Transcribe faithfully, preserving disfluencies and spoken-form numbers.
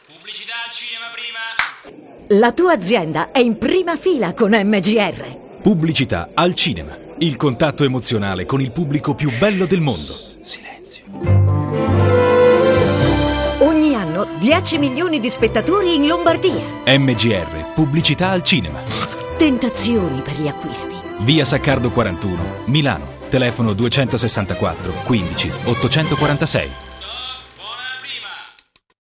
Pubblicità al cinema prima. La tua azienda è in prima fila con M G R. Pubblicità al cinema. Il contatto emozionale con il pubblico più bello del mondo. Silenzio. Ogni anno dieci milioni di spettatori in Lombardia. M G R, pubblicità al cinema. Tentazioni per gli acquisti. Via Saccardo quarantuno, Milano. Telefono duecentosessantaquattro quindici ottocentoquarantasei.